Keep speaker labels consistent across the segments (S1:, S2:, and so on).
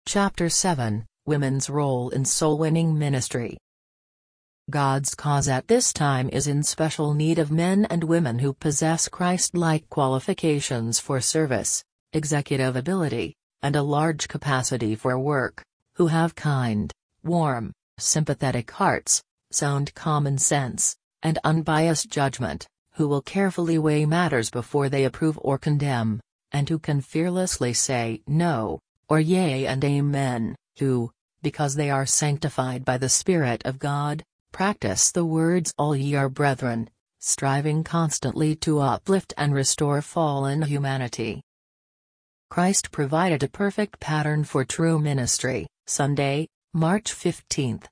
S1: Chapter 7, Women's Role in Soul-Winning Ministry. God's cause at this time is in special need of men and women who possess Christ-like qualifications for service, executive ability, and a large capacity for work, who have kind, warm, sympathetic hearts, sound common sense, and unbiased judgment, who will carefully weigh matters before they approve or condemn, and who can fearlessly say no, or yea and amen, who, because they are sanctified by the Spirit of God, practice the words all ye are brethren, striving constantly to uplift and restore fallen humanity. Christ provided a perfect pattern for true ministry. Sunday, March 15,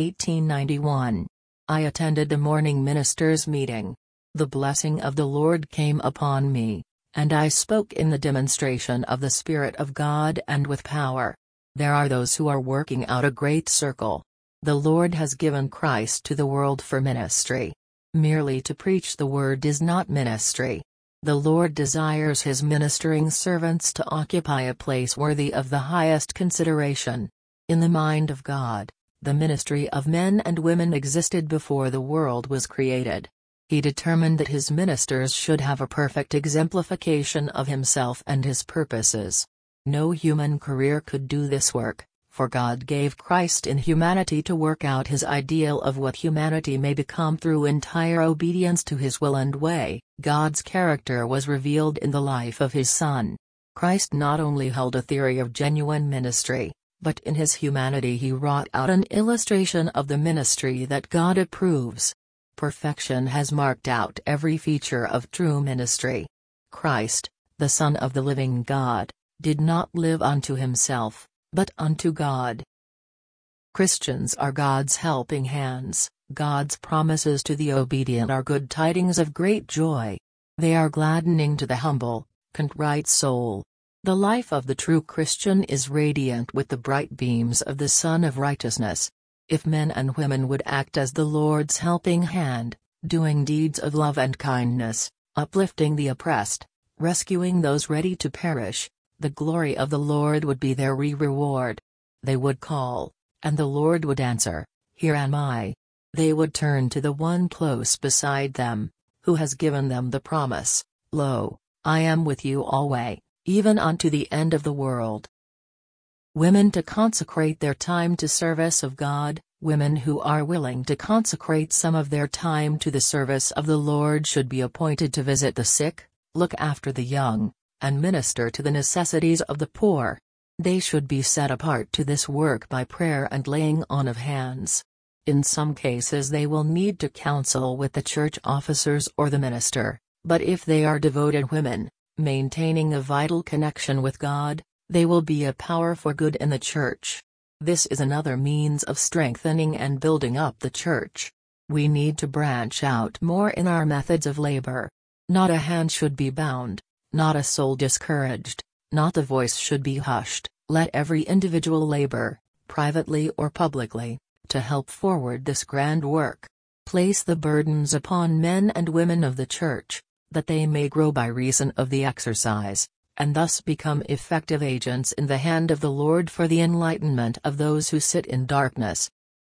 S1: 1891. I attended the morning ministers' meeting. The blessing of the Lord came upon me, and I spoke in the demonstration of the Spirit of God and with power. There are those who are working out a great circle. The Lord has given Christ to the world for ministry. Merely to preach the word is not ministry. The Lord desires His ministering servants to occupy a place worthy of the highest consideration. In the mind of God, the ministry of men and women existed before the world was created. He determined that His ministers should have a perfect exemplification of Himself and His purposes. No human career could do this work, for God gave Christ in humanity to work out His ideal of what humanity may become through entire obedience to His will and way. God's character was revealed in the life of His Son. Christ not only held a theory of genuine ministry, but in His humanity He wrought out an illustration of the ministry that God approves. Perfection has marked out every feature of true ministry. Christ, the Son of the living God, did not live unto Himself, but unto God. Christians are God's helping hands. God's promises to the obedient are good tidings of great joy. They are gladdening to the humble, contrite soul. The life of the true Christian is radiant with the bright beams of the Sun of Righteousness. If men and women would act as the Lord's helping hand, doing deeds of love and kindness, uplifting the oppressed, rescuing those ready to perish, the glory of the Lord would be their reward. They would call, and the Lord would answer, "Here am I." They would turn to the one close beside them, who has given them the promise, "Lo, I am with you alway, even unto the end of the world." Women to consecrate their time to service of God. Women who are willing to consecrate some of their time to the service of the Lord should be appointed to visit the sick, look after the young, and minister to the necessities of the poor. They should be set apart to this work by prayer and laying on of hands. In some cases they will need to counsel with the church officers or the minister, but if they are devoted women, maintaining a vital connection with God, they will be a power for good in the church. This is another means of strengthening and building up the church. We need to branch out more in our methods of labor. Not a hand should be bound, not a soul discouraged, not a voice should be hushed. Let every individual labor, privately or publicly, to help forward this grand work. Place the burdens upon men and women of the church, that they may grow by reason of the exercise, and thus become effective agents in the hand of the Lord for the enlightenment of those who sit in darkness.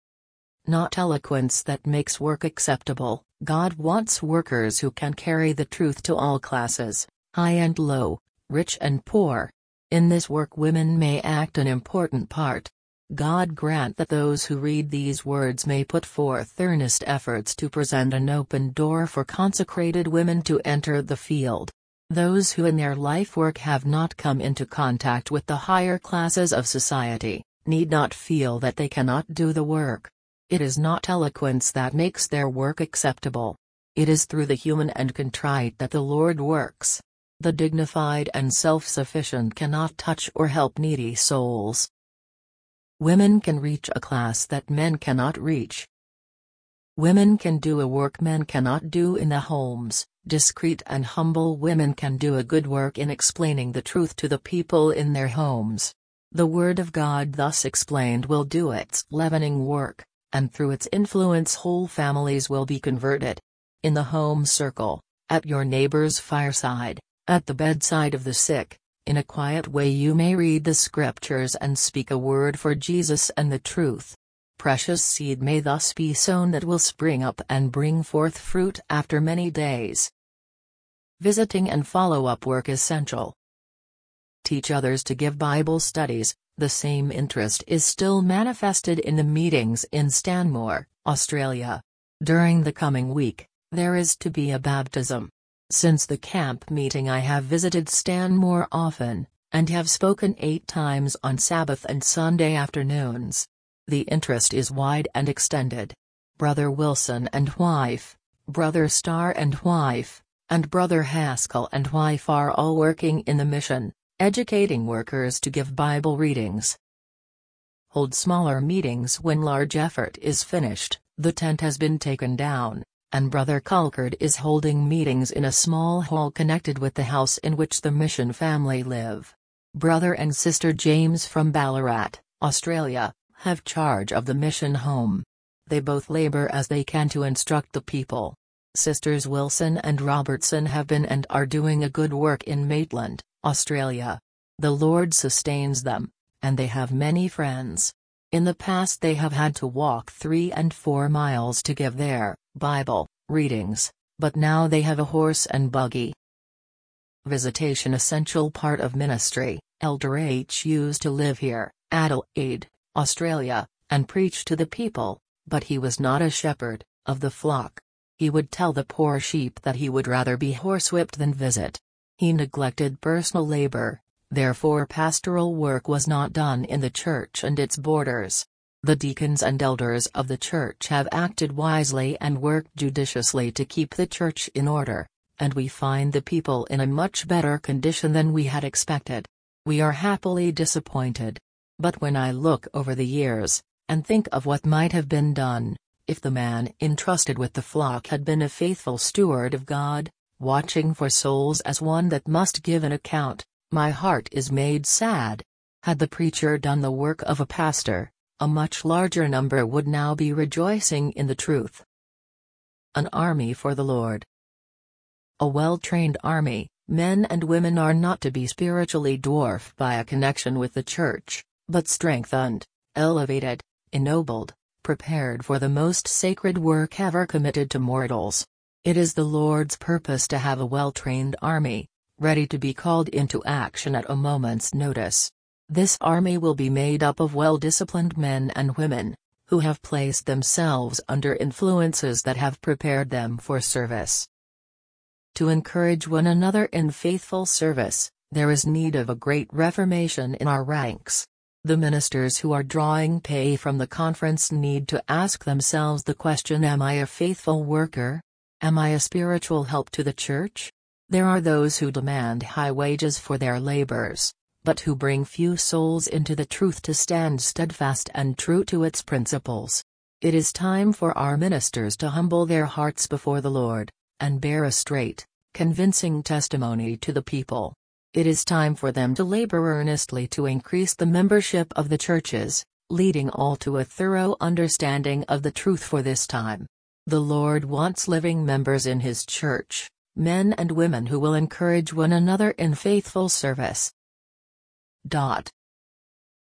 S1: Not eloquence that makes work acceptable. God wants workers who can carry the truth to all classes, high and low, rich and poor. In this work women may act an important part. God grant that those who read these words may put forth earnest efforts to present an open door for consecrated women to enter the field. Those who in their life work have not come into contact with the higher classes of society, need not feel that they cannot do the work. It is not eloquence that makes their work acceptable. It is through the human and contrite that the Lord works. The dignified and self-sufficient cannot touch or help needy souls. Women can reach a class that men cannot reach. Women can do a work men cannot do in the homes. Discreet and humble women can do a good work in explaining the truth to the people in their homes. The Word of God thus explained will do its leavening work, and through its influence whole families will be converted. In the home circle, at your neighbor's fireside, at the bedside of the sick, In a quiet way you may read the scriptures and speak a word for Jesus and the truth. Precious seed may thus be sown that will spring up and bring forth fruit after many days. Visiting and follow-up work essential. Teach others to give Bible studies. The same interest is still manifested in the meetings in Stanmore, Australia. During the coming week, there is to be a baptism. Since the camp meeting I have visited Stanmore often, and have spoken 8 times on Sabbath and Sunday afternoons. The interest is wide and extended. Brother Wilson and wife, Brother Starr and wife, and Brother Haskell and wife are all working in the mission, educating workers to give Bible readings. Hold smaller meetings when large effort is finished. The tent has been taken down, and Brother Culkard is holding meetings in a small hall connected with the house in which the mission family live. Brother and Sister James from Ballarat, Australia, have charge of the mission home. They both labor as they can to instruct the people. Sisters Wilson and Robertson have been and are doing a good work in Maitland, Australia. The Lord sustains them, and they have many friends. In the past they have had to walk 3 and 4 miles to give their Bible readings, but now they have a horse and buggy. Visitation essential part of ministry. Elder H used to live here, Adelaide, Australia, and preach to the people, but he was not a shepherd of the flock. He would tell the poor sheep that he would rather be horsewhipped than visit. He neglected personal labor, therefore pastoral work was not done in the church and its borders. The deacons and elders of the church have acted wisely and worked judiciously to keep the church in order, and we find the people in a much better condition than we had expected. We are happily disappointed. But when I look over the years, and think of what might have been done, if the man entrusted with the flock had been a faithful steward of God, watching for souls as one that must give an account, my heart is made sad. Had the preacher done the work of a pastor, a much larger number would now be rejoicing in the truth. An army for the Lord. A well-trained army, men and women are not to be spiritually dwarfed by a connection with the church, but strengthened, elevated, ennobled, prepared for the most sacred work ever committed to mortals. It is the Lord's purpose to have a well-trained army, ready to be called into action at a moment's notice. This army will be made up of well-disciplined men and women, who have placed themselves under influences that have prepared them for service. To encourage one another in faithful service, there is need of a great reformation in our ranks. The ministers who are drawing pay from the conference need to ask themselves the question: am I a faithful worker? Am I a spiritual help to the church? There are those who demand high wages for their labors, but who bring few souls into the truth to stand steadfast and true to its principles. It is time for our ministers to humble their hearts before the Lord, and bear a straight, convincing testimony to the people. It is time for them to labor earnestly to increase the membership of the churches, leading all to a thorough understanding of the truth for this time. The Lord wants living members in His church, men and women who will encourage one another in faithful service.